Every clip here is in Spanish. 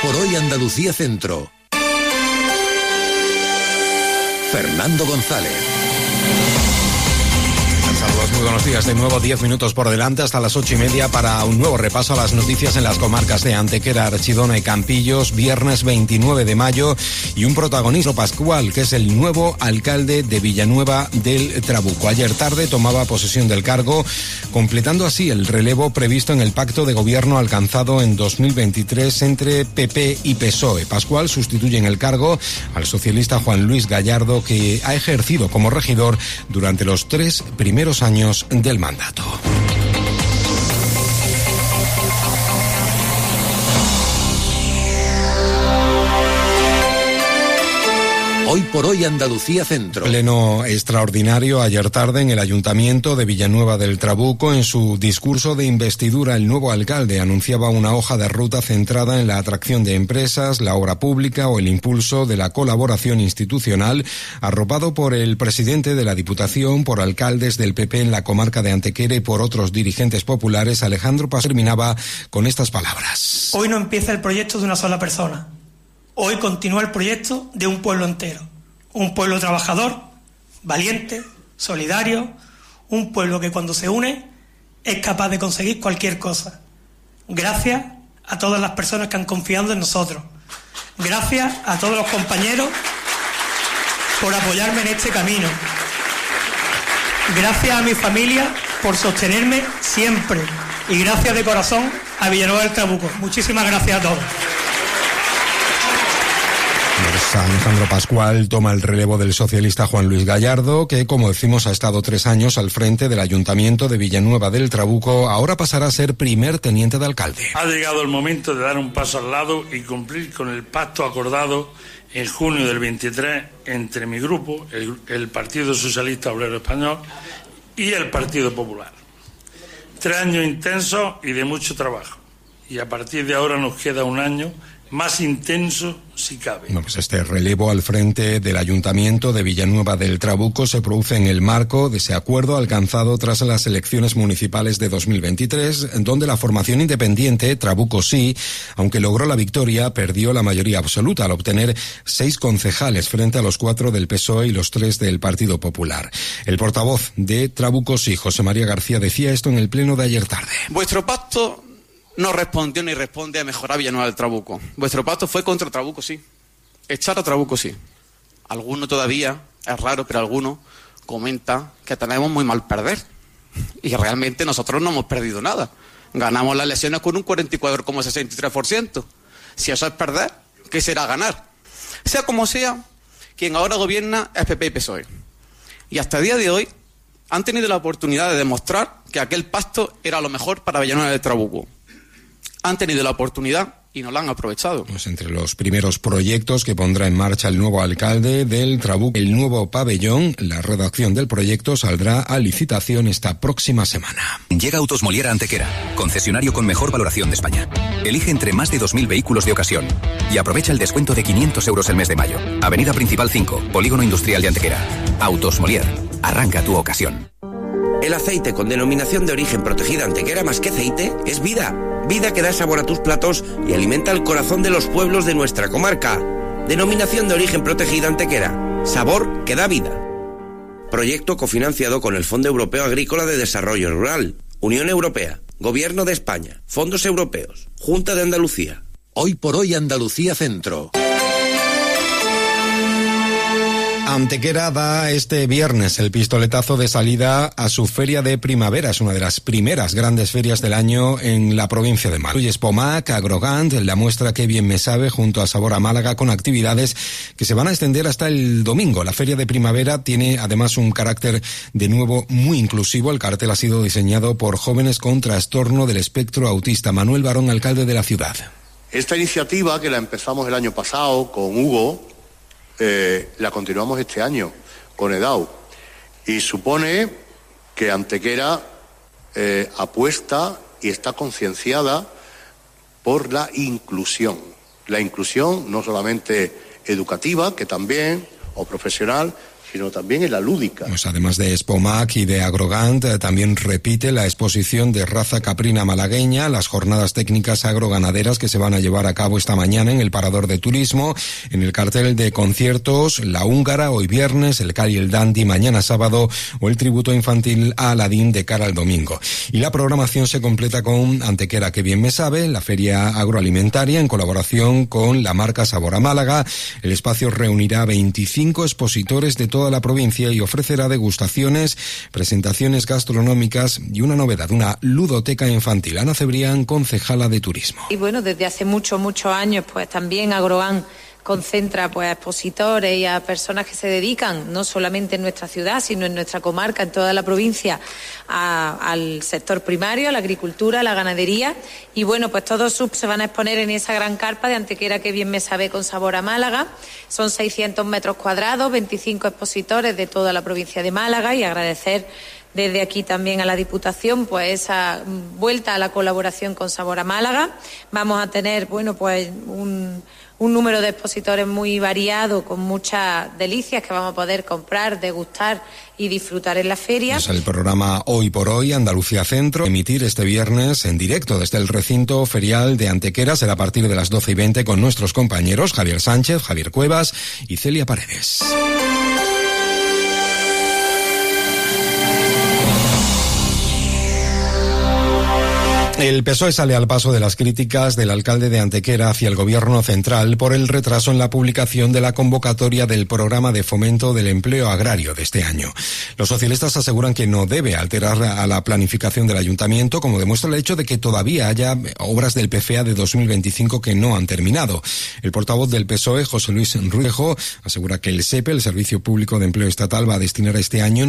por hoy Andalucía Centro. Fernando González. Saludos, muy buenos días. De nuevo 10 minutos por delante hasta las 8:30 para un nuevo repaso a las noticias en las comarcas de Antequera, Archidona y Campillos. Viernes 29 de mayo y un protagonista, Pascual, que es el nuevo alcalde de Villanueva del Trabuco. Ayer tarde tomaba posesión del cargo, completando así el relevo previsto en el pacto de gobierno alcanzado en 2023 entre PP y PSOE. Pascual sustituye en el cargo al socialista Juan Luis Gallardo, que ha ejercido como regidor durante los 3 primeros años del mandato. Hoy por hoy Andalucía Centro. Pleno extraordinario ayer tarde en el Ayuntamiento de Villanueva del Trabuco. En su discurso de investidura, el nuevo alcalde anunciaba una hoja de ruta centrada en la atracción de empresas, la obra pública o el impulso de la colaboración institucional, arropado por el presidente de la Diputación, por alcaldes del PP en la comarca de Antequera y por otros dirigentes populares. Alejandro Paz terminaba con estas palabras. Hoy no empieza el proyecto de una sola persona. Hoy continúa el proyecto de un pueblo entero, un pueblo trabajador, valiente, solidario, un pueblo que cuando se une es capaz de conseguir cualquier cosa. Gracias a todas las personas que han confiado en nosotros. Gracias a todos los compañeros por apoyarme en este camino. Gracias a mi familia por sostenerme siempre. Y gracias de corazón a Villanueva del Trabuco. Muchísimas gracias a todos. Alejandro Pascual toma el relevo del socialista Juan Luis Gallardo, que, como decimos, ha estado 3 años al frente del Ayuntamiento de Villanueva del Trabuco. Ahora pasará a ser primer teniente de alcalde. Ha llegado el momento de dar un paso al lado y cumplir con el pacto acordado en junio del 23 entre mi grupo, el Partido Socialista Obrero Español, y el Partido Popular. 3 años intensos y de mucho trabajo. Y a partir de ahora nos queda un año más intenso si cabe. Bueno, pues este relevo al frente del Ayuntamiento de Villanueva del Trabuco se produce en el marco de ese acuerdo alcanzado tras las elecciones municipales de 2023, donde la formación independiente, Trabuco Sí, aunque logró la victoria, perdió la mayoría absoluta al obtener 6 concejales frente a los 4 del PSOE y los 3 del Partido Popular. El portavoz de Trabuco Sí, José María García, decía esto en el pleno de ayer tarde. Vuestro pacto no respondió ni responde a mejorar Villanueva del Trabuco. Vuestro pacto fue contra Trabuco Sí. Echar a Trabuco Sí. Alguno todavía, es raro, pero alguno comenta que tenemos muy mal perder. Y realmente nosotros no hemos perdido nada. Ganamos las elecciones con un 44,63%. Si eso es perder, ¿qué será ganar? Sea como sea, quien ahora gobierna es PP y PSOE. Y hasta el día de hoy han tenido la oportunidad de demostrar que aquel pacto era lo mejor para Villanueva del Trabuco. Han tenido la oportunidad y no la han aprovechado. Pues entre los primeros proyectos que pondrá en marcha el nuevo alcalde del Trabuco, el nuevo pabellón. La redacción del proyecto saldrá a licitación esta próxima semana. Llega Autos Molière a Antequera, concesionario con mejor valoración de España. Elige entre más de 2.000 vehículos de ocasión y aprovecha el descuento de 500 euros el mes de mayo. Avenida Principal 5, Polígono Industrial de Antequera. Autos Molière, arranca tu ocasión. El aceite con denominación de origen protegida Antequera más que aceite es vida. Vida que da sabor a tus platos y alimenta el corazón de los pueblos de nuestra comarca. Denominación de origen protegida Antequera. Sabor que da vida. Proyecto cofinanciado con el Fondo Europeo Agrícola de Desarrollo Rural, Unión Europea, Gobierno de España, Fondos Europeos, Junta de Andalucía. Hoy por hoy Andalucía Centro. Antequera da este viernes el pistoletazo de salida a su feria de primavera. Es una de las primeras grandes ferias del año en la provincia de Málaga. Espomac, Agrogant, la muestra Que Bien Me Sabe, junto a Sabor a Málaga, con actividades que se van a extender hasta el domingo. La feria de primavera tiene además un carácter de nuevo muy inclusivo. El cartel ha sido diseñado por jóvenes con trastorno del espectro autista. Manuel Barón, alcalde de la ciudad. Esta iniciativa, que la empezamos el año pasado con Hugo, la continuamos este año con EDAU y supone que Antequera apuesta y está concienciada por la inclusión no solamente educativa, que también, o profesional, sino también en la lúdica. Pues además de Expomac y de Agrogant, también repite la exposición de raza caprina malagueña, las jornadas técnicas agroganaderas que se van a llevar a cabo esta mañana en el Parador de Turismo, en el cartel de conciertos La Húngara hoy viernes, el Cari el Dandy mañana sábado o el tributo infantil a Aladín de cara al domingo. Y la programación se completa con Antequera que bien me sabe, la feria agroalimentaria en colaboración con la marca Sabor a Málaga. El espacio reunirá 25 expositores de toda la provincia y ofrecerá degustaciones, presentaciones gastronómicas y una novedad, una ludoteca infantil. Ana Cebrián, concejala de Turismo. Y bueno, desde hace muchos años, pues también Agrogant concentra pues a expositores y a personas que se dedican no solamente en nuestra ciudad, sino en nuestra comarca, en toda la provincia, al sector primario, a la agricultura, a la ganadería. Y bueno, pues todos se van a exponer en esa gran carpa de Antequera que bien me sabe con Sabor a Málaga. Son 600 metros cuadrados, 25 expositores de toda la provincia de Málaga, y agradecer desde aquí también a la Diputación pues esa vuelta a la colaboración con Sabor a Málaga. Vamos a tener, bueno, pues un número de expositores muy variado, con muchas delicias que vamos a poder comprar, degustar y disfrutar en la feria. Pues el programa Hoy por Hoy Andalucía Centro, emitir este viernes en directo desde el recinto ferial de Antequera, será a partir de las 12:20 con nuestros compañeros Javier Sánchez, Javier Cuevas y Celia Paredes. El PSOE sale al paso de las críticas del alcalde de Antequera hacia el gobierno central por el retraso en la publicación de la convocatoria del programa de fomento del empleo agrario de este año. Los socialistas aseguran que no debe alterar a la planificación del ayuntamiento, como demuestra el hecho de que todavía haya obras del PFEA de 2025 que no han terminado. El portavoz del PSOE, José Luis Ruijo, asegura que el SEPE, el Servicio Público de Empleo Estatal, va a destinar este año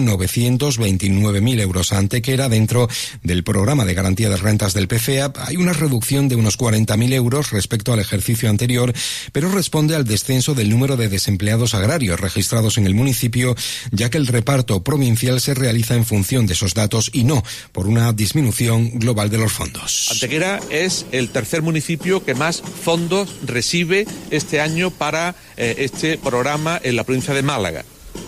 929.000 euros a Antequera dentro del programa de garantía de rentas del PFEA. Hay una reducción de unos 40.000 euros respecto al ejercicio anterior, pero responde al descenso del número de desempleados agrarios registrados en el municipio, ya que el reparto provincial se realiza en función de esos datos y no por una disminución global de los fondos. Antequera es el tercer municipio que más fondos recibe este año para este programa en la provincia de Málaga.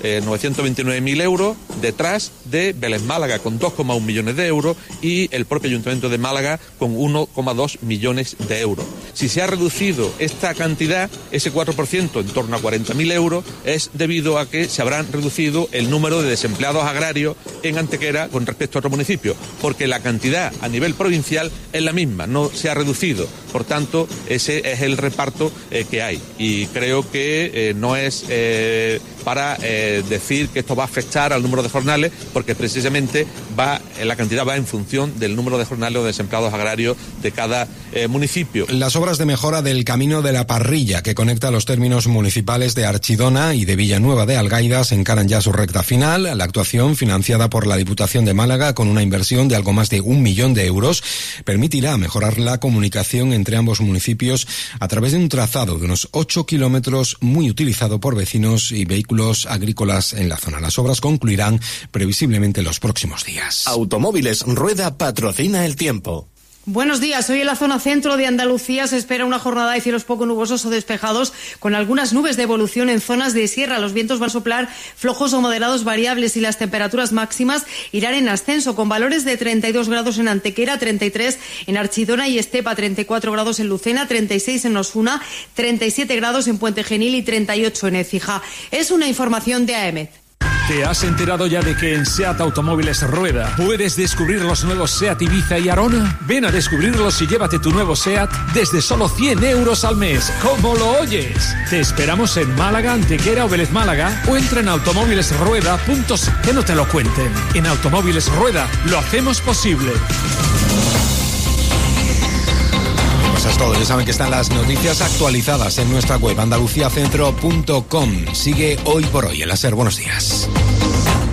929.000 euros, detrás de Vélez Málaga con 2,1 millones de euros y el propio Ayuntamiento de Málaga con 1,2 millones de euros. Si se ha reducido esta cantidad, ese 4%, en torno a 40.000 euros, es debido a que se habrán reducido el número de desempleados agrarios en Antequera con respecto a otros municipios, porque la cantidad a nivel provincial es la misma, no se ha reducido. Por tanto, ese es el reparto que hay. Y creo que no es para decir que esto va a afectar al número de jornales, porque precisamente la cantidad va en función del número de jornales o desempleados agrarios de cada municipio. Las obras de mejora del Camino de la Parrilla, que conecta los términos municipales de Archidona y de Villanueva de Algaida, se encaran ya su recta final. La actuación, financiada por la Diputación de Málaga con una inversión de algo más de 1 millón de euros, permitirá mejorar la comunicación entre ambos municipios a través de un trazado de unos 8 kilómetros muy utilizado por vecinos y vehículos agrícolas en la zona. Las obras concluirán previsiblemente en los próximos días. Automóviles Rueda patrocina el tiempo. Buenos días. Hoy en la zona centro de Andalucía se espera una jornada de cielos poco nubosos o despejados, con algunas nubes de evolución en zonas de sierra. Los vientos van a soplar flojos o moderados variables y las temperaturas máximas irán en ascenso, con valores de 32 grados en Antequera, 33 en Archidona y Estepa, 34 grados en Lucena, 36 en Osuna, 37 grados en Puente Genil y 38 en Écija. Es una información de AEMET. ¿Te has enterado ya de que en SEAT Automóviles Rueda puedes descubrir los nuevos SEAT Ibiza y Arona? Ven a descubrirlos y llévate tu nuevo SEAT desde solo 100 euros al mes. ¿Cómo lo oyes? Te esperamos en Málaga, Antequera o Vélez Málaga, o entra en automóvilesrueda.es. Que no te lo cuenten. En Automóviles Rueda lo hacemos posible. Eso es todo. Ya saben que están las noticias actualizadas en nuestra web andaluciacentro.com. Sigue Hoy por Hoy en la SER. Buenos días.